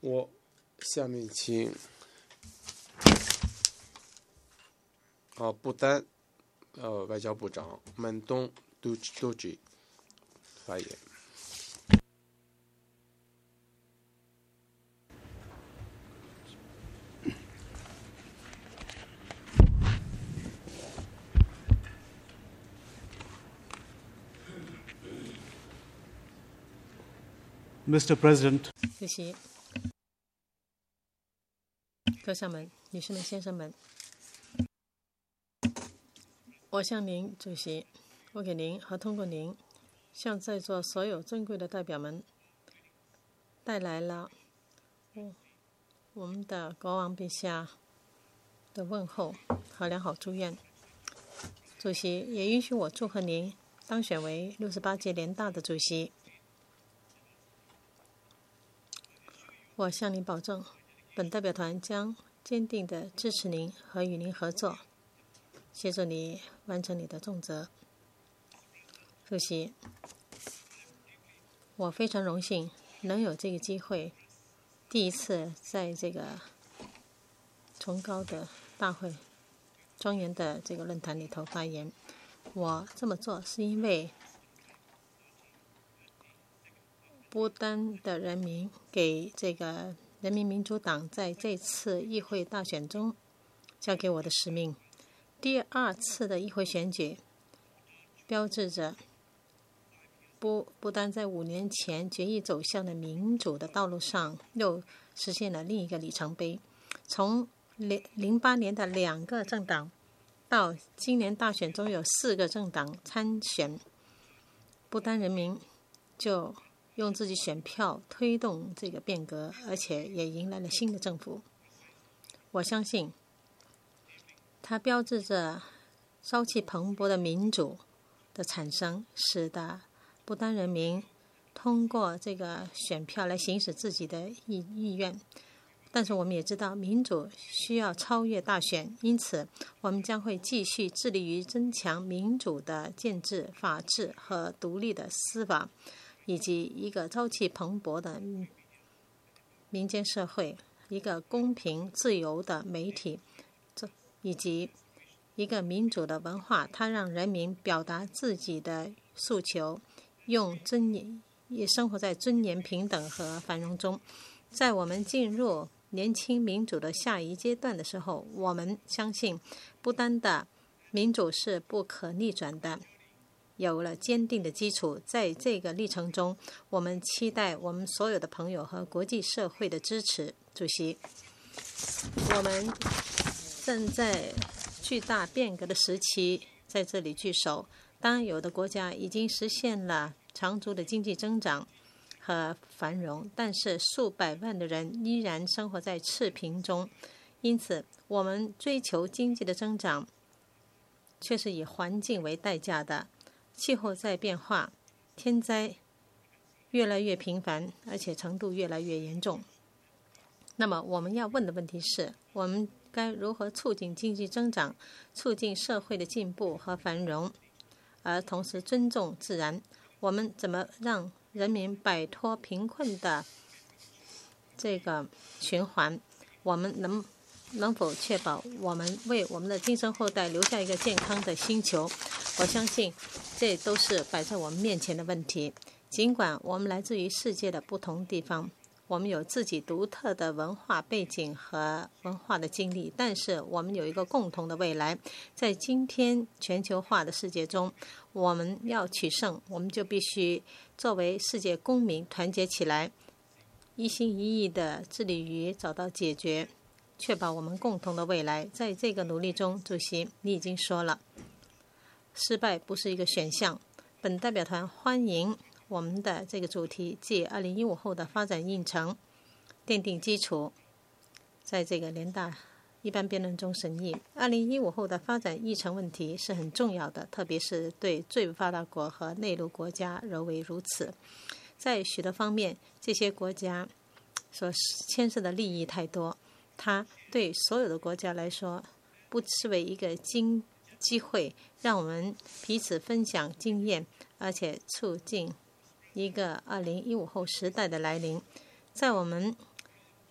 我下面请不丹外交部长门东都吉发言。 Mr. President， 主席、阁下们、女士们、先生们，我向您，主席，我给您和通过您，向在座所有尊贵的代表们带来了我们的国王陛下的问候和良好祝愿。主席也允许我祝贺您当选为68届联大的主席。我向您保证，本代表团将坚定地支持您和与您合作，协助你完成你的重责。主席，我非常荣幸能有这个机会，第一次在这个崇高的大会、庄严的这个论坛里头发言。我这么做是因为不丹的人民给这个人民民主党在这次议会大选中交给我的使命。第二次的议会选举标志着不丹在5年前决议走向的民主的道路上又实现了另一个里程碑。从08年的2个政党到今年大选中有4个政党参选，不丹人民就用自己选票推动这个变革，而且也迎来了新的政府。我相信它标志着朝气蓬勃的民主的产生，使得不丹人民通过这个选票来行使自己的意愿。但是我们也知道，民主需要超越大选，因此我们将会继续致力于增强民主的建制、法治和独立的司法，以及一个朝气蓬勃的民间社会，一个公平自由的媒体，以及一个民主的文化。它让人民表达自己的诉求，用尊严，也生活在尊严、平等和繁荣中。在我们进入年轻民主的下一阶段的时候，我们相信不丹的民主是不可逆转的，有了坚定的基础。在这个历程中，我们期待我们所有的朋友和国际社会的支持。主席，我们正在巨大变革的时期在这里聚首。当有的国家已经实现了长足的经济增长和繁荣，但是数百万的人依然生活在赤贫中。因此，我们追求经济的增长，却是以环境为代价的。气候在变化，天灾越来越频繁，而且程度越来越严重。那么我们要问的问题是，我们该如何促进经济增长，促进社会的进步和繁荣，而同时尊重自然？我们怎么让人民摆脱贫困的这个循环？我们能否确保我们为我们的今生后代留下一个健康的星球？我相信这都是摆在我们面前的问题。尽管我们来自于世界的不同地方，我们有自己独特的文化背景和文化的经历，但是我们有一个共同的未来。在今天全球化的世界中，我们要取胜，我们就必须作为世界公民团结起来，一心一意地致力于找到解决，确保我们共同的未来。在这个努力中，主席，你已经说了，失败不是一个选项。本代表团欢迎我们的这个主题，即2015后的发展议程奠定基础，在这个联大一般辩论中审议。2015后的发展议程问题是很重要的，特别是对最发达国和内陆国家尤为如此。在许多方面，这些国家所牵涉的利益太多，它对所有的国家来说不视为一个机会，让我们彼此分享经验，而且促进一个2015后时代的来临。在我们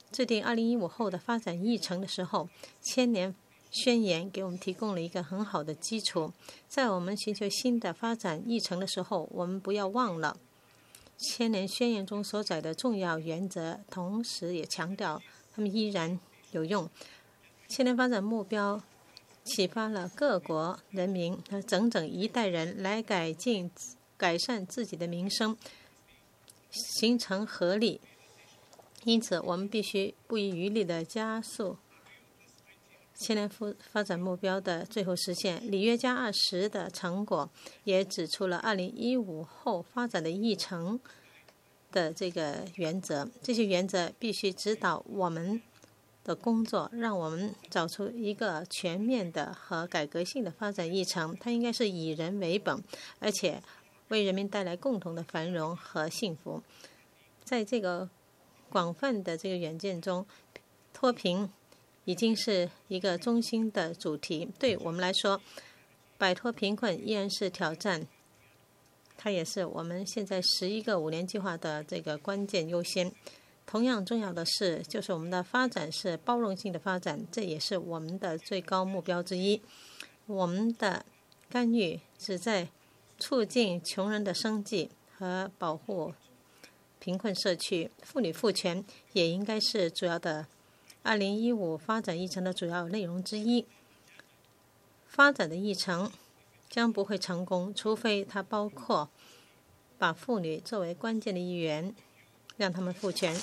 制定2015后的发展议程的时候，千年宣言给我们提供了一个很好的基础。在我们寻求新的发展议程的时候，我们不要忘了千年宣言中所载的重要原则，同时也强调它们依然有用。千年发展目标启发了各国人民和整整一代人来改善自己的民生，形成合力。因此，我们必须不遗余力地加速千年发展目标的最后实现。里约加20的成果也指出了2015后发展的议程的这个原则，这些原则必须指导我们的工作，让我们找出一个全面的和改革性的发展议程。它应该是以人为本，而且为人民带来共同的繁荣和幸福。在这个广泛的这个远见中，脱贫已经是一个中心的主题。对我们来说，摆脱贫困依然是挑战，它也是我们现在11个5年计划的这个关键优先。同样重要的是，就是我们的发展是包容性的发展，这也是我们的最高目标之一。我们的干预旨在促进穷人的生计和保护贫困社区。妇女赋权也应该是主要的2015发展议程的主要内容之一。发展的议程将不会成功，除非它包括把妇女作为关键的一员，让他们赋权。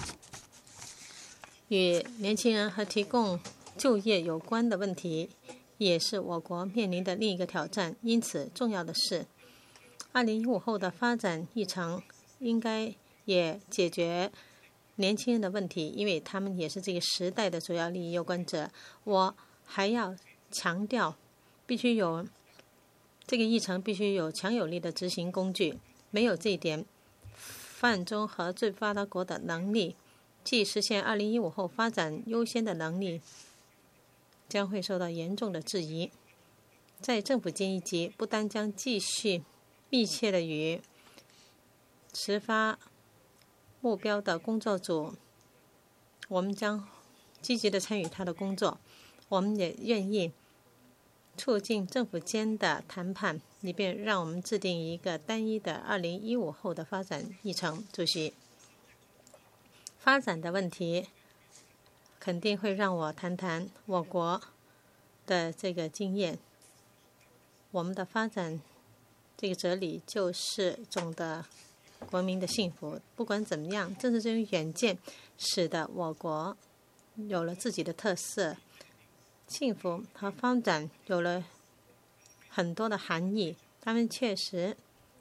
与年轻人和提供就业有关的问题，也是我国面临的另一个挑战。因此，重要的是，2015后的发展议程应该也解决年轻人的问题，因为他们也是这个时代的主要利益攸关者。我还要强调，这个议程必须有强有力的执行工具。没有这一点，发展中和最发达国的能力，即实现2015后发展优先的能力，将会受到严重的质疑。在政府间一级，不单将继续密切地与持发目标的工作组，我们将积极地参与他的工作。我们也愿意促进政府间的谈判，以便让我们制定一个单一的2015后的发展议程。主席，发展的问题肯定会让我谈谈我国的这个经验。我们的发展这个哲理就是总的国民的幸福。不管怎么样，正是这种远见使得我国有了自己的特色。幸福和发展有了很多的含义，他们确实，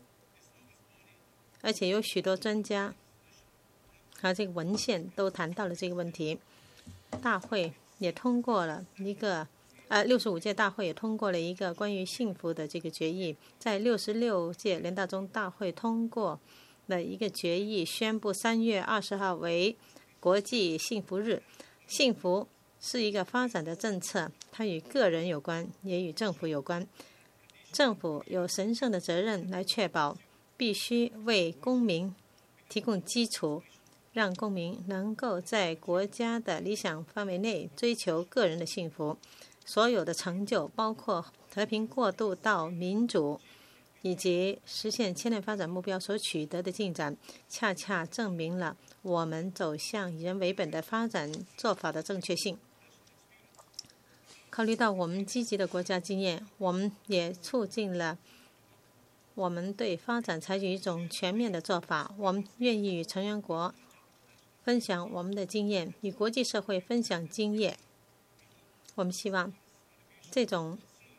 而且有许多专家和这个文献都谈到了这个问题。大会也通过了一个65届大会也通过了一个关于幸福的这个决议。在66届联大中大会通过了一个决议，宣布3月20号为国际幸福日。幸福是一个发展的政策，它与个人有关，也与政府有关。政府有神圣的责任来确保，必须为公民提供基础，让公民能够在国家的理想范围内追求个人的幸福。所有的成就，包括和平过渡到民主，以及实现千年发展目标所取得的进展，恰恰证明了我们走向以人为本的发展做法的正确性。考虑到我们积极的国家经验，我们也促进了我们对发展采取一种全面的做法。我们愿意与成员国分享我们的经验，与国际社会分享经验。我们希望这种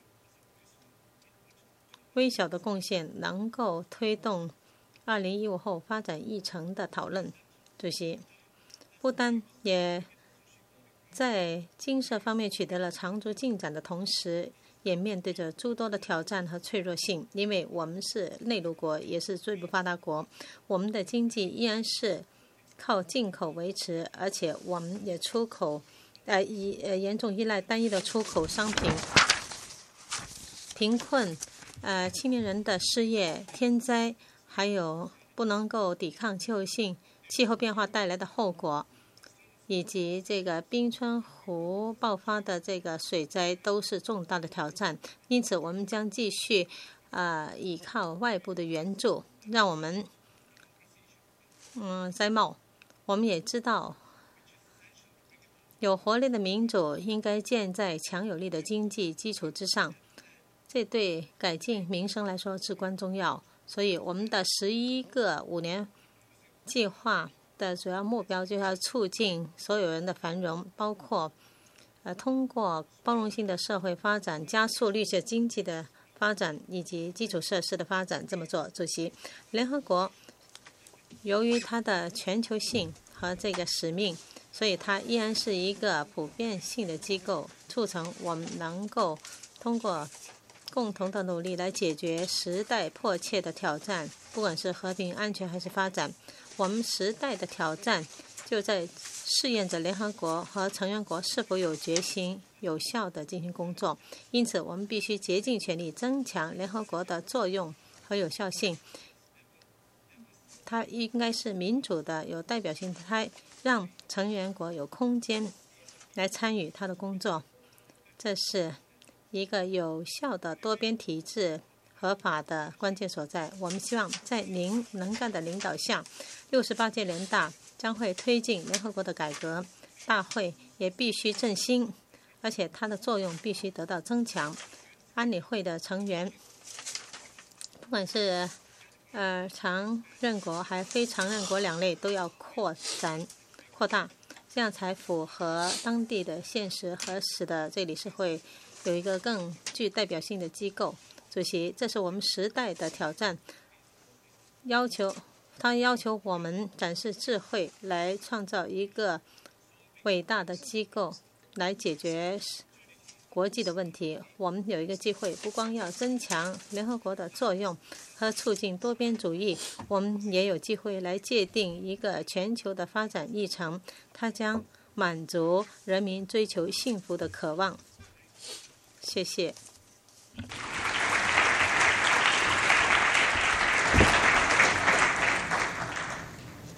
微小的贡献能够推动2015后发展议程的讨论。主席，不丹也在经社方面取得了长足进展的同时，也面对着诸多的挑战和脆弱性。因为我们是内陆国，也是最不发达国，我们的经济依然是靠进口维持，而且我们也严重依赖单一的出口商品。贫困、青年人的失业、天灾，还有不能够抵抗气候变化带来的后果， 以及这个冰川湖爆发的这个水灾都是重大的挑战，因此我们将继续依靠外部的援助，让我们灾冒。我们也知道，有活力的民主应该建在强有力的经济基础之上，这对改进民生来说至关重要。所以我们的11个5年计划的主要目标就是要促进所有人的繁荣，包括通过包容性的社会发展，加速绿色经济的发展以及基础设施的发展。这么做，主席，联合国由于它的全球性和这个使命，所以它依然是一个普遍性的机构，促成我们能够通过共同的努力来解决时代迫切的挑战，不管是和平、安全还是发展。我们时代的挑战就在试验着联合国和成员国是否有决心有效地进行工作。因此，我们必须竭尽全力增强联合国的作用和有效性。它应该是民主的、有代表性的，它让成员国有空间来参与它的工作。这是一个有效的多边体制合法的关键所在。我们希望在您能干的领导下，68届联大将会推进联合国的改革，大会也必须振兴，而且它的作用必须得到增强。安理会的成员，不管是常任国还非常任国两类，都要扩大，这样才符合当地的现实和使得这理事会有一个更具代表性的机构。主席，这是我们时代的挑战，它要求我们展示智慧，来创造一个伟大的机构，来解决国际的问题。我们有一个机会，不光要增强联合国的作用和促进多边主义，我们也有机会来界定一个全球的发展议程，它将满足人民追求幸福的渴望。谢谢。